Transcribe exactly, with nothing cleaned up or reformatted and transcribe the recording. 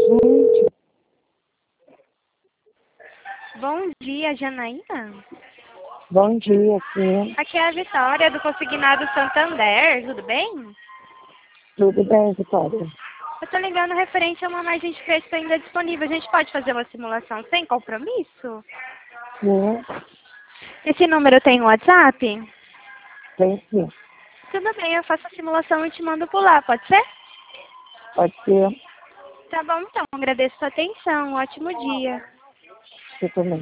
Gente, Bom dia, Janaína. bom dia, sim. Aqui é a Vitória, do Consignado Santander. Tudo bem? Tudo bem, Vitória? Eu tô ligando referente a uma margem de crédito ainda disponível. A gente pode fazer uma simulação sem compromisso? Sim, Esse número tem um WhatsApp? tem sim. Tudo bem, eu faço a simulação e te mando por lá, pode ser? Pode ser. Tá bom, então. Agradeço a sua atenção. Um ótimo dia. Você também.